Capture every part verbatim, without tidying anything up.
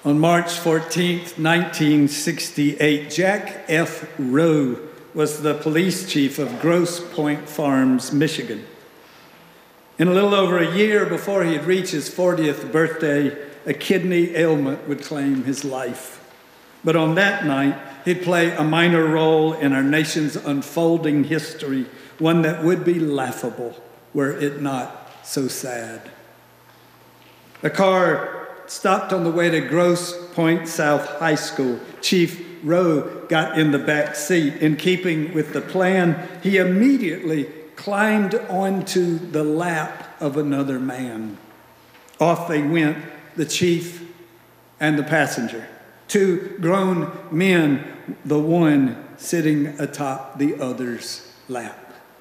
On March fourteenth, nineteen sixty-eight, Jack F. Rowe was the police chief of Grosse Pointe Farms, Michigan. In a little over a year before he'd reach his fortieth birthday, a kidney ailment would claim his life. But on that night, he'd play a minor role in our nation's unfolding history, one that would be laughable were it not so sad. A car stopped on the way to Grosse Pointe South High School. Chief Rowe got in the back seat. In keeping with the plan, he immediately climbed onto the lap of another man. Off they went, the chief and the passenger. Two grown men, the one sitting atop the other's lap.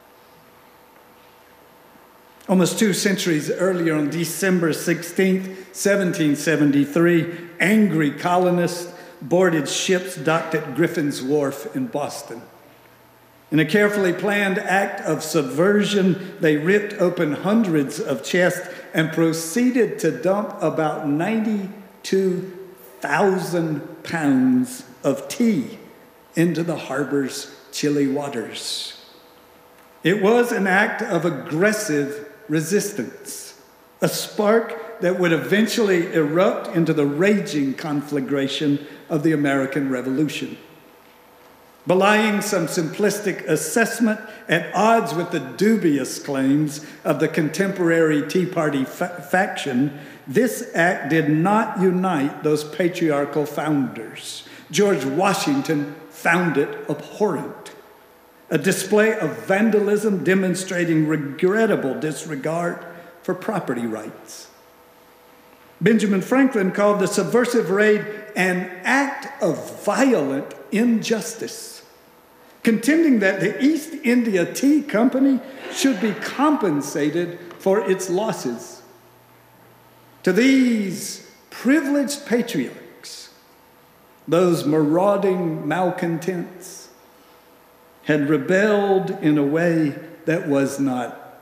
Almost two centuries earlier, on December sixteenth, seventeen seventy-three, angry colonists boarded ships docked at Griffin's Wharf in Boston. In a carefully planned act of subversion, they ripped open hundreds of chests and proceeded to dump about ninety-two thousand pounds of tea into the harbor's chilly waters. It was an act of aggressive resistance, a spark that would eventually erupt into the raging conflagration of the American Revolution. Belying some simplistic assessment at odds with the dubious claims of the contemporary Tea Party fa- faction, this act did not unite those patriarchal founders. George Washington found it abhorrent. A display of vandalism demonstrating regrettable disregard for property rights. Benjamin Franklin called the subversive raid an act of violent injustice, contending that the East India Tea Company should be compensated for its losses. To these privileged patriarchs, those marauding malcontents had rebelled in a way that was not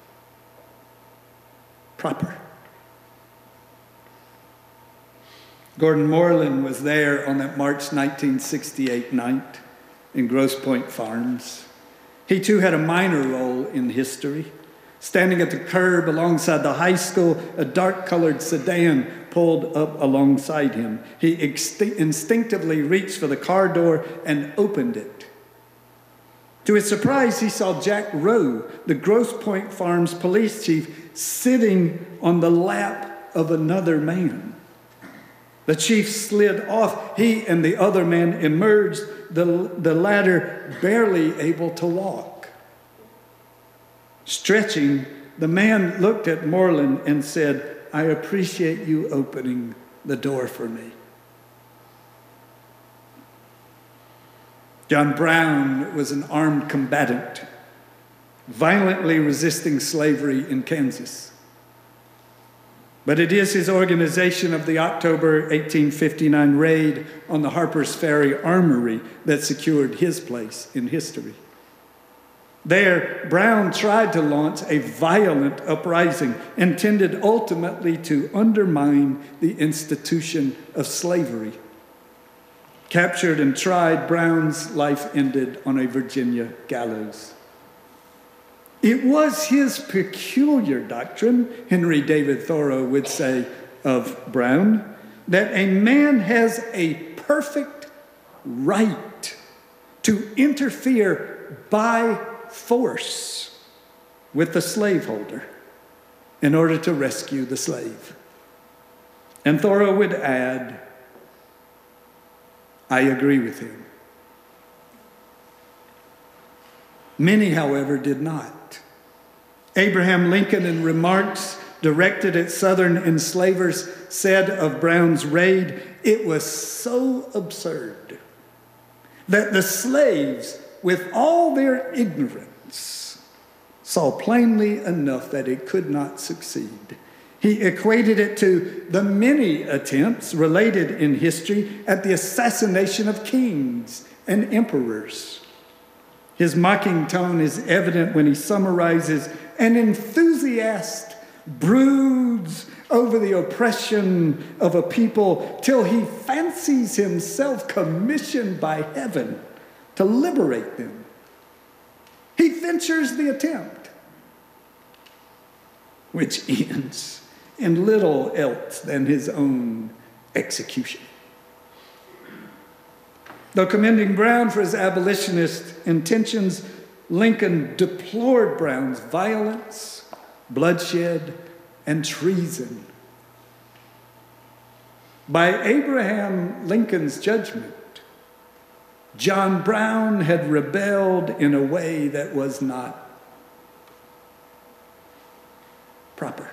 proper. Gordon Moreland was there on that March nineteen sixty-eight night in Grosse Pointe Farms. He too had a minor role in history. Standing at the curb alongside the high school, a dark-colored sedan pulled up alongside him. He exti- instinctively reached for the car door and opened it. To his surprise, he saw Jack Rowe, the Grosse Pointe Farms police chief, sitting on the lap of another man. The chief slid off. He and the other man emerged, the, the latter barely able to walk. Stretching, the man looked at Moreland and said, "I appreciate you opening the door for me." John Brown was an armed combatant, violently resisting slavery in Kansas. But it is his organization of the October eighteen fifty-nine raid on the Harper's Ferry Armory that secured his place in history. There, Brown tried to launch a violent uprising intended ultimately to undermine the institution of slavery. Captured and tried, Brown's life ended on a Virginia gallows. It was his peculiar doctrine, Henry David Thoreau would say of Brown, that a man has a perfect right to interfere by force with the slaveholder in order to rescue the slave. And Thoreau would add, I agree with him. Many, however, did not. Abraham Lincoln, in remarks directed at Southern enslavers, said of Brown's raid, it was so absurd that the slaves, with all their ignorance, saw plainly enough that it could not succeed. He equated it to the many attempts related in history at the assassination of kings and emperors. His mocking tone is evident when he summarizes, an enthusiast broods over the oppression of a people till he fancies himself commissioned by heaven to liberate them. He ventures the attempt, which ends in little else than his own execution. Though commending Brown for his abolitionist intentions, Lincoln deplored Brown's violence, bloodshed, and treason. By Abraham Lincoln's judgment, John Brown had rebelled in a way that was not proper.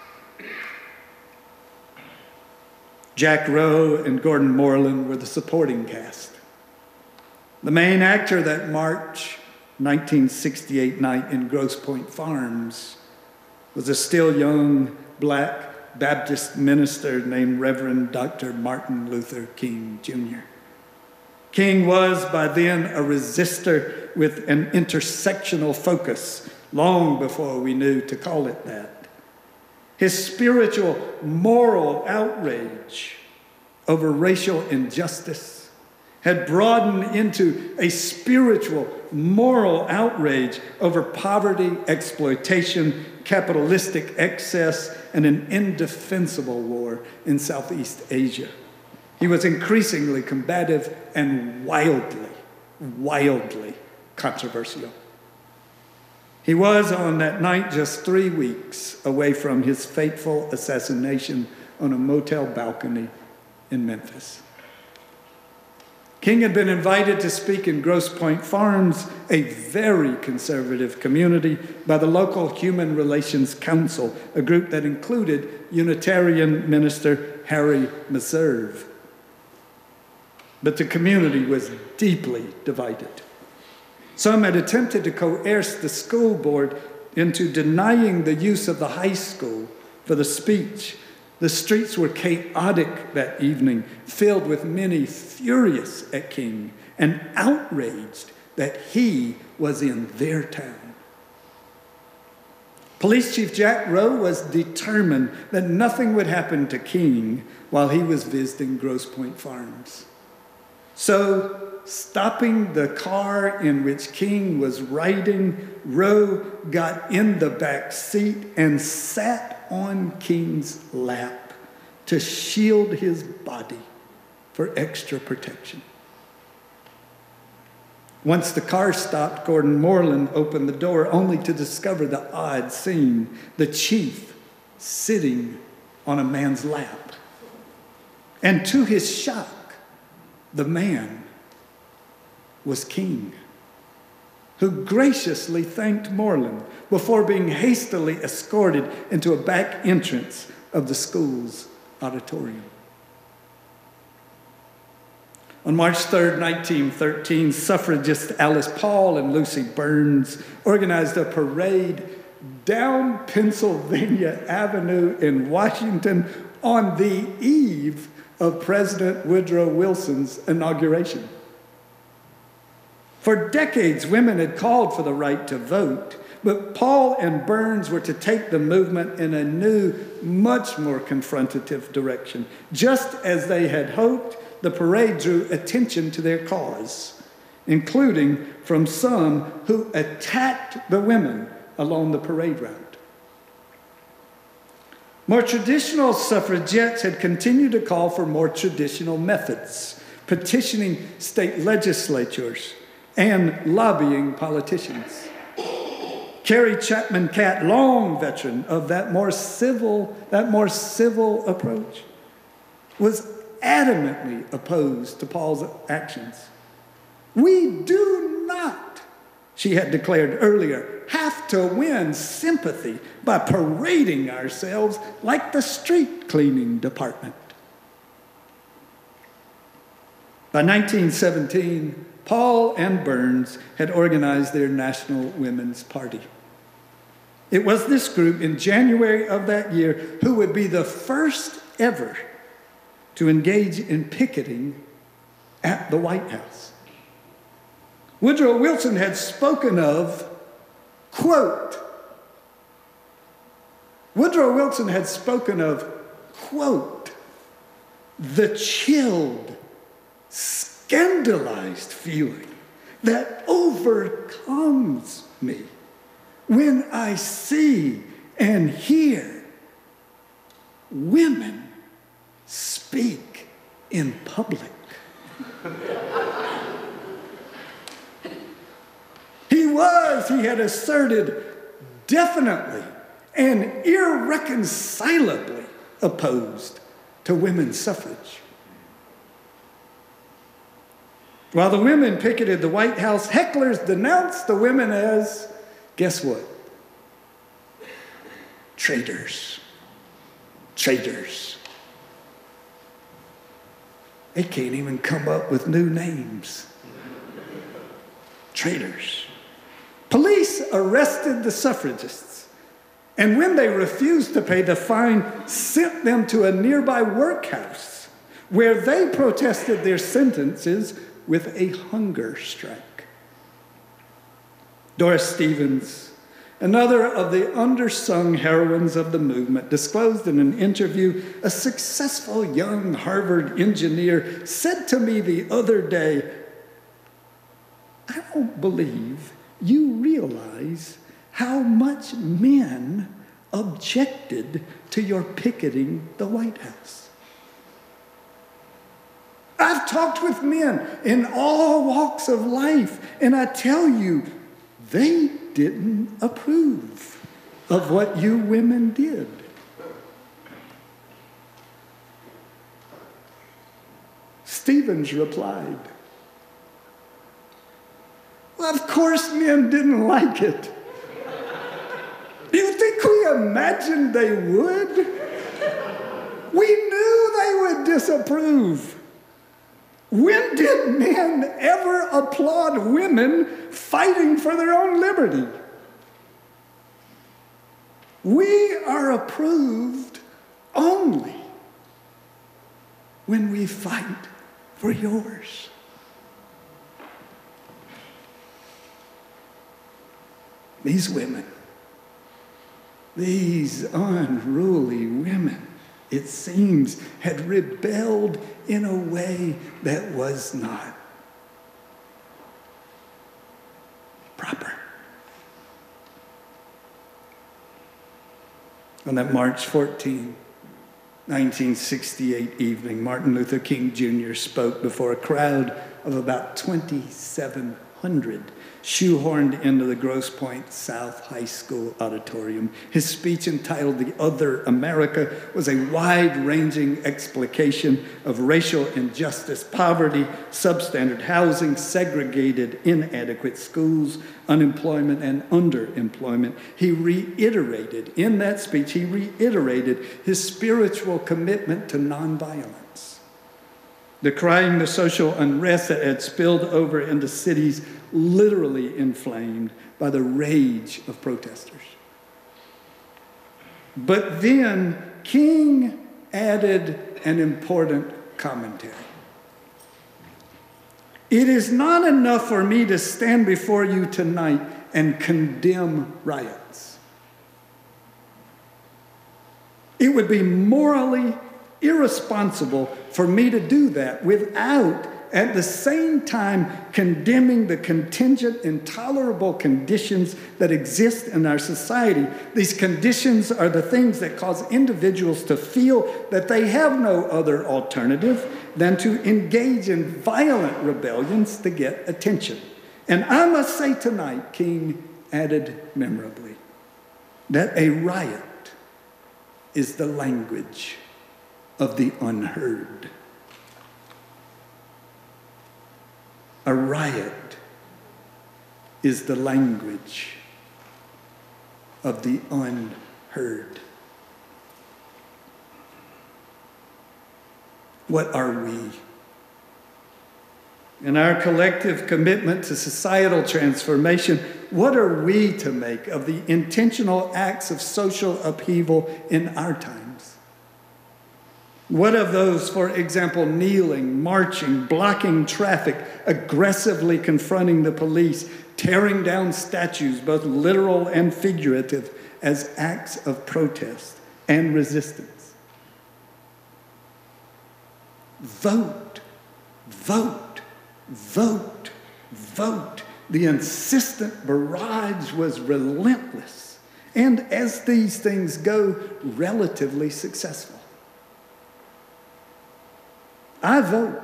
Jack Rowe and Gordon Moreland were the supporting cast. The main actor that March nineteen sixty-eight night in Grosse Pointe Farms was a still young black Baptist minister named Reverend Doctor Martin Luther King Junior King was by then a resistor with an intersectional focus, long before we knew to call it that. His spiritual, moral outrage over racial injustice had broadened into a spiritual, moral outrage over poverty, exploitation, capitalistic excess, and an indefensible war in Southeast Asia. He was increasingly combative and wildly, wildly controversial. He was on that night just three weeks away from his fateful assassination on a motel balcony in Memphis. King had been invited to speak in Grosse Pointe Farms, a very conservative community, by the local Human Relations Council, a group that included Unitarian minister Harry Meserve. But the community was deeply divided. Some had attempted to coerce the school board into denying the use of the high school for the speech. The streets were chaotic that evening, filled with many furious at King and outraged that he was in their town. Police Chief Jack Rowe was determined that nothing would happen to King while he was visiting Grosse Pointe Farms. So, stopping the car in which King was riding, Rowe got in the back seat and sat on King's lap to shield his body for extra protection. Once the car stopped, Gordon Moreland opened the door only to discover the odd scene, the chief sitting on a man's lap. And to his shock, the man was King, who graciously thanked Moreland before being hastily escorted into a back entrance of the school's auditorium. On March third, nineteen thirteen, suffragist Alice Paul and Lucy Burns organized a parade down Pennsylvania Avenue in Washington on the eve of President Woodrow Wilson's inauguration. For decades, women had called for the right to vote, but Paul and Burns were to take the movement in a new, much more confrontative direction. Just as they had hoped, the parade drew attention to their cause, including from some who attacked the women along the parade route. More traditional suffragettes had continued to call for more traditional methods, petitioning state legislatures and lobbying politicians. Carrie Chapman Catt, long veteran of that more civil, that more civil approach, was adamantly opposed to Paul's actions. We do not, she had declared earlier, have to win sympathy by parading ourselves like the street cleaning department. By nineteen seventeen, Paul and Burns had organized their National Women's Party. It was this group in January of that year who would be the first ever to engage in picketing at the White House. Woodrow Wilson had spoken of, quote, Woodrow Wilson had spoken of, quote, the chilled, scandalized feeling that overcomes me when I see and hear women speak in public. He was, he had asserted, definitely and irreconcilably opposed to women's suffrage. While the women picketed the White House, hecklers denounced the women as, guess what? Traitors. Traitors. They can't even come up with new names. Traitors. Police arrested the suffragists, and when they refused to pay the fine, sent them to a nearby workhouse where they protested their sentences with a hunger strike. Doris Stevens, another of the undersung heroines of the movement, disclosed in an interview a successful young Harvard engineer said to me the other day, "I don't believe you realize how much men objected to your picketing the White House." I've talked with men in all walks of life, and I tell you, they didn't approve of what you women did. Stevens replied, "Well, of course men didn't like it. Do you think we imagined they would? We knew they would disapprove. When did men ever applaud women fighting for their own liberty? We are approved only when we fight for yours." These women, these unruly women, it seems, had rebelled in a way that was not proper. On that March fourteenth, nineteen sixty-eight evening, Martin Luther King Junior spoke before a crowd of about twenty-seven hundred, shoehorned into the Grosse Pointe South High School auditorium. His speech, entitled "The Other America," was a wide-ranging explication of racial injustice, poverty, substandard housing, segregated, inadequate schools, unemployment, and underemployment. He reiterated, in that speech, he reiterated his spiritual commitment to nonviolence, decrying the social unrest that had spilled over into cities literally inflamed by the rage of protesters. But then King added an important commentary. "It is not enough for me to stand before you tonight and condemn riots. It would be morally irresponsible for me to do that without at the same time condemning the contingent, intolerable conditions that exist in our society. These conditions are the things that cause individuals to feel that they have no other alternative than to engage in violent rebellions to get attention." And I must say tonight, King added memorably, that a riot is the language of the unheard. A riot is the language of the unheard. What are we? In our collective commitment to societal transformation, what are we to make of the intentional acts of social upheaval in our times? What of those, for example, kneeling, marching, blocking traffic, aggressively confronting the police, tearing down statues, both literal and figurative, as acts of protest and resistance. Vote, vote, vote, vote. The insistent barrage was relentless, and as these things go, relatively successful. I vote.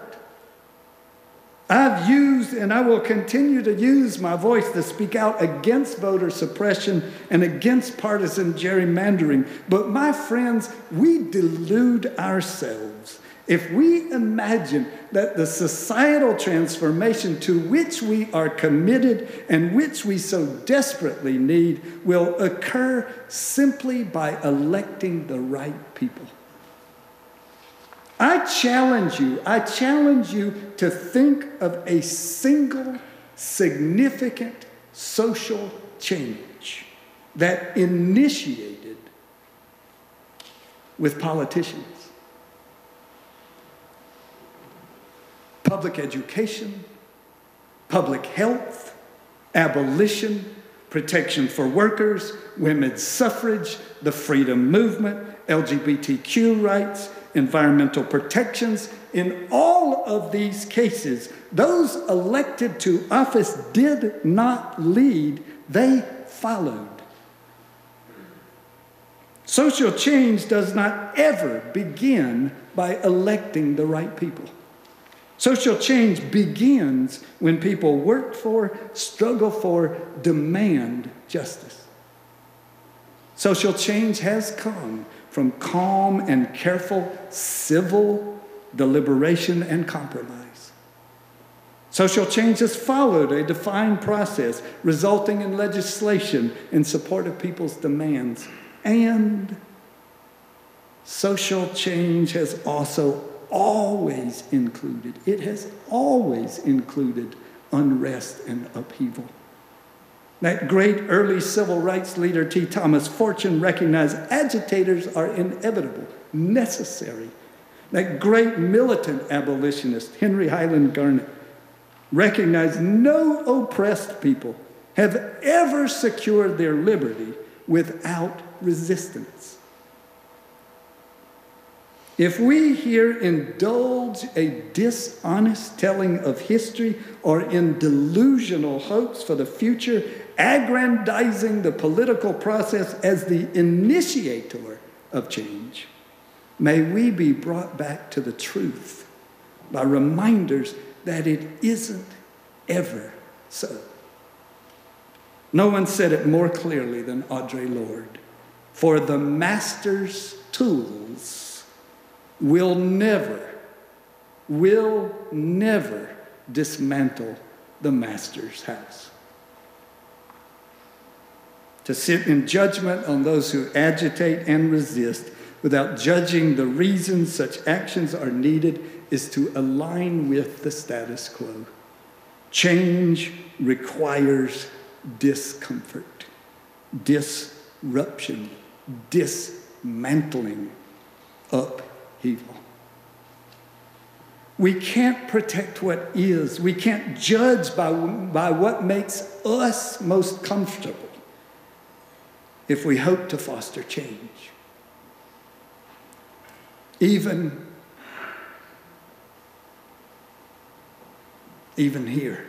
I've used and I will continue to use my voice to speak out against voter suppression and against partisan gerrymandering. But my friends, we delude ourselves if we imagine that the societal transformation to which we are committed and which we so desperately need will occur simply by electing the right people. I challenge you, I challenge you to think of a single significant social change that initiated with politicians. Public education, public health, abolition, protection for workers, women's suffrage, the freedom movement, L G B T Q rights, environmental protections. In all of these cases, those elected to office did not lead, they followed. Social change does not ever begin by electing the right people. Social change begins when people work for, struggle for, demand justice. Social change has come from calm and careful civil deliberation and compromise. Social change has followed a defined process, resulting in legislation in support of people's demands. And social change has also always included, it has always included unrest and upheaval. That great early civil rights leader, T. Thomas Fortune, recognized agitators are inevitable, necessary. That great militant abolitionist, Henry Highland Garnet, recognized no oppressed people have ever secured their liberty without resistance. If we here indulge a dishonest telling of history or in delusional hopes for the future, aggrandizing the political process as the initiator of change, may we be brought back to the truth by reminders that it isn't ever so. No one said it more clearly than Audre Lorde. For the master's tools will never, will never dismantle the master's house. To sit in judgment on those who agitate and resist without judging the reasons such actions are needed is to align with the status quo. Change requires discomfort, disruption, dismantling, upheaval. We can't protect what is. We can't judge by, by what makes us most comfortable if we hope to foster change. Even, even here.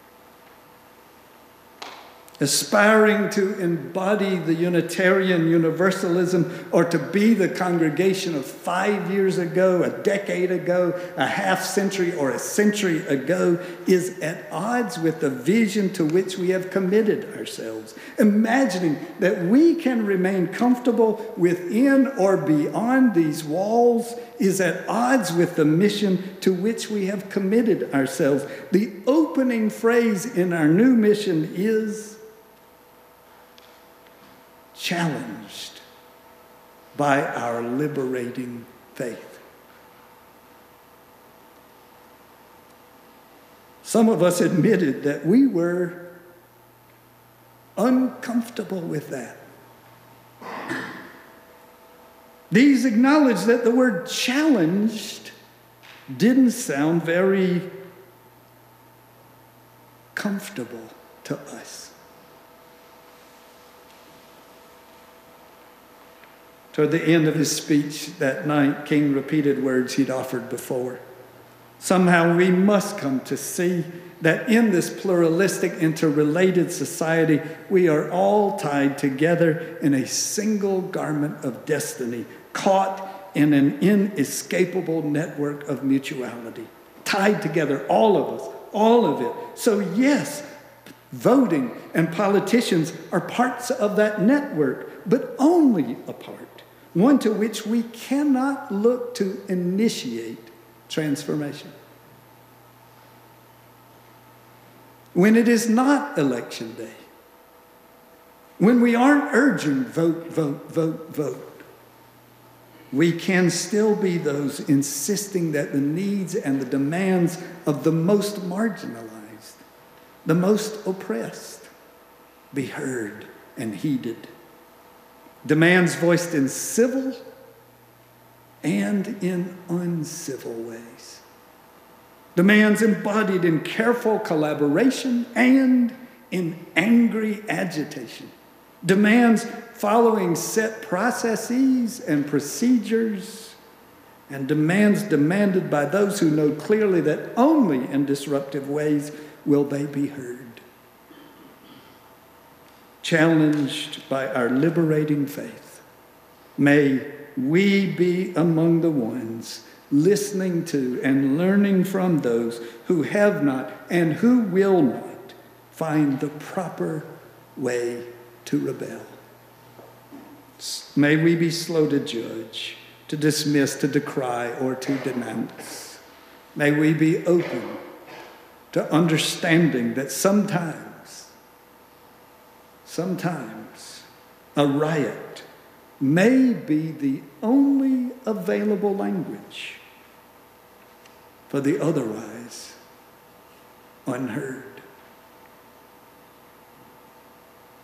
Aspiring to embody the Unitarian Universalism or to be the congregation of five years ago, a decade ago, a half century, or a century ago is at odds with the vision to which we have committed ourselves. Imagining that we can remain comfortable within or beyond these walls is at odds with the mission to which we have committed ourselves. The opening phrase in our new mission is challenged by our liberating faith. Some of us admitted that we were uncomfortable with that. These acknowledged that the word challenged didn't sound very comfortable to us. Toward the end of his speech that night, King repeated words he'd offered before. Somehow we must come to see that in this pluralistic, interrelated society, we are all tied together in a single garment of destiny, caught in an inescapable network of mutuality. Tied together, all of us, all of it. So yes, voting and politicians are parts of that network, but only a part, one to which we cannot look to initiate transformation. When it is not election day, when we aren't urging vote, vote, vote, vote, we can still be those insisting that the needs and the demands of the most marginalized, the most oppressed, be heard and heeded. Demands voiced in civil and in uncivil ways. Demands embodied in careful collaboration and in angry agitation. Demands following set processes and procedures, and demands demanded by those who know clearly that only in disruptive ways will they be heard. Challenged by our liberating faith, may we be among the ones listening to and learning from those who have not and who will not find the proper way to rebel. May we be slow to judge, to dismiss, to decry, or to denounce. May we be open to understanding that sometimes, sometimes a riot may be the only available language for the otherwise unheard.